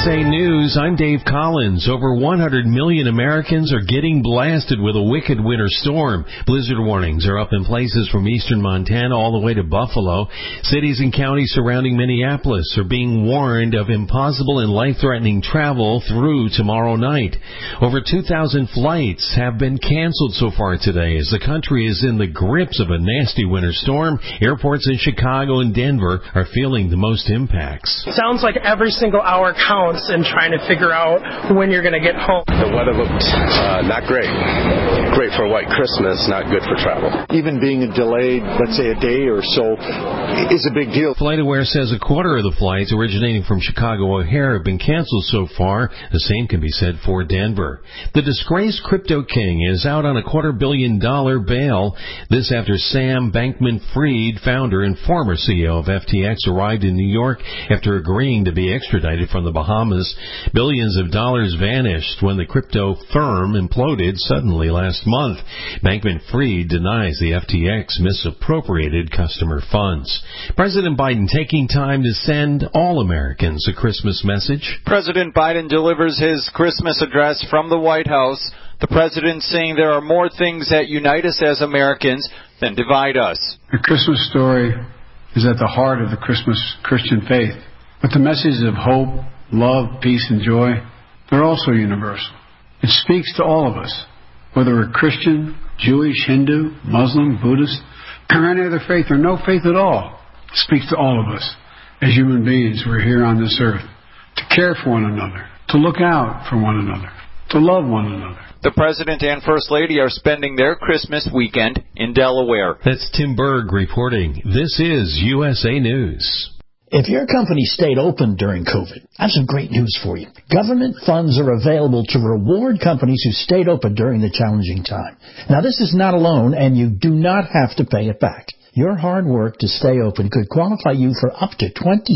USA News, I'm Dave Collins. Over 100 million Americans are getting blasted with a wicked winter storm. Blizzard warnings are up in places from eastern Montana all the way to Buffalo. Cities and counties surrounding Minneapolis are being warned of impossible and life-threatening travel through tomorrow night. Over 2,000 flights have been canceled so far today as the country is in the grips of a nasty winter storm. Airports in Chicago and Denver are feeling the most impacts. Sounds like every single hour counts in trying to figure out when you're going to get home. The weather looked not great. Great for a white Christmas, not good for travel. Even being delayed, let's say a day or so, is a big deal. FlightAware says a quarter of the flights originating from Chicago O'Hare have been canceled so far. The same can be said for Denver. The disgraced crypto king is out on a $250 million bail. This after Sam Bankman-Fried, founder and former CEO of FTX, arrived in New York after agreeing to be extradited from the Bahamas. Billions of dollars vanished when the crypto firm imploded suddenly last month. Bankman-Fried denies the FTX misappropriated customer funds. President Biden taking time to send all Americans a Christmas message. President Biden delivers his Christmas address from the White House. The president saying there are more things that unite us as Americans than divide us. The Christmas story is at the heart of the Christmas Christian faith. But the messages of hope, love, peace, and joy, they're also universal. It speaks to all of us, whether we're Christian, Jewish, Hindu, Muslim, Buddhist, or any other faith, or no faith at all. It speaks to all of us. As human beings, we're here on this earth to care for one another, to look out for one another, to love one another. The President and First Lady are spending their Christmas weekend in Delaware. That's Tim Berg reporting. This is USA News. If your company stayed open during COVID, I have some great news for you. Government funds are available to reward companies who stayed open during the challenging time. Now, this is not a loan, and you do not have to pay it back. Your hard work to stay open could qualify you for up to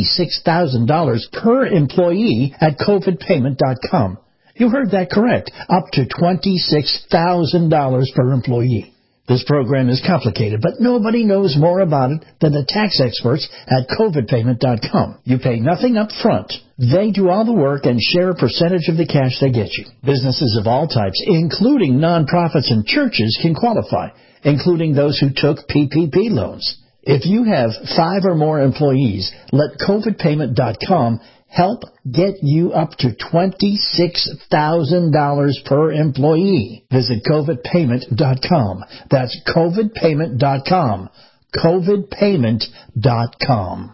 $26,000 per employee at covidpayment.com. You heard that correct. Up to $26,000 per employee. This program is complicated, but nobody knows more about it than the tax experts at covidpayment.com. You pay nothing up front. They do all the work and share a percentage of the cash they get you. Businesses of all types, including nonprofits and churches, can qualify, including those who took PPP loans. If you have 5 or more employees, let covidpayment.com help get you up to $26,000 per employee. Visit covidpayment.com. That's covidpayment.com. covidpayment.com.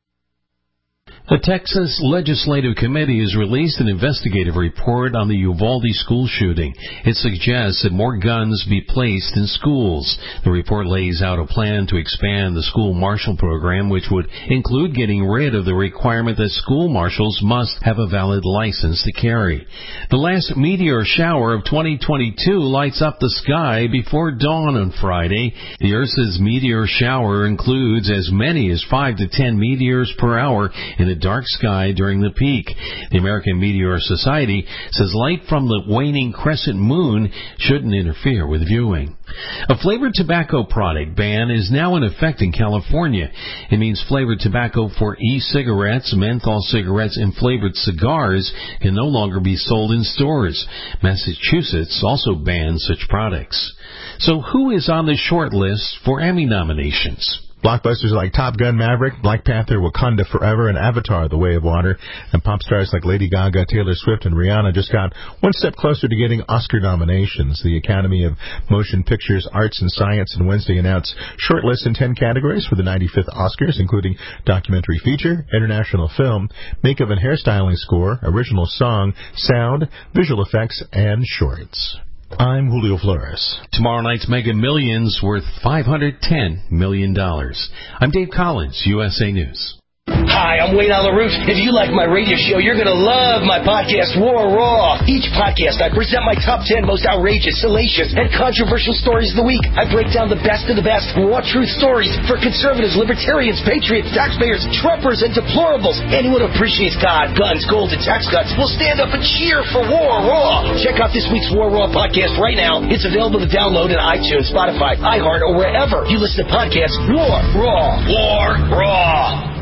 The Texas Legislative Committee has released an investigative report on the Uvalde school shooting. It suggests that more guns be placed in schools. The report lays out a plan to expand the school marshal program, which would include getting rid of the requirement that school marshals must have a valid license to carry. The last meteor shower of 2022 lights up the sky before dawn on Friday. The Earth's meteor shower includes as many as 5 to 10 meteors per hour in a dark sky during the peak. The American Meteor Society says light from the waning crescent moon shouldn't interfere with viewing. A flavored tobacco product ban is now in effect in California. It means flavored tobacco for e-cigarettes, menthol cigarettes, and flavored cigars can no longer be sold in stores. Massachusetts also bans such products. So who is on the short list for Emmy nominations? Blockbusters like Top Gun Maverick, Black Panther, Wakanda Forever, and Avatar, The Way of Water, and pop stars like Lady Gaga, Taylor Swift, and Rihanna just got one step closer to getting Oscar nominations. The Academy of Motion Pictures, Arts, and Science on Wednesday announced shortlists in 10 categories for the 95th Oscars, including documentary feature, international film, makeup and hairstyling score, original song, sound, visual effects, and shorts. I'm Julio Flores. Tomorrow night's Mega Millions worth $510 million. I'm Dave Collins, USA News. Hi, I'm Wayne on the Roof. If you like my radio show, you're going to love my podcast, War Raw. Each podcast, I present my top 10 most outrageous, salacious, and controversial stories of the week. I break down the best of the best raw truth stories for conservatives, libertarians, patriots, taxpayers, Trumpers, and deplorables. Anyone who appreciates God, guns, gold, and tax cuts will stand up and cheer for War Raw. Check out this week's War Raw podcast right now. It's available to download on iTunes, Spotify, iHeart, or wherever you listen to podcasts. War Raw. War Raw.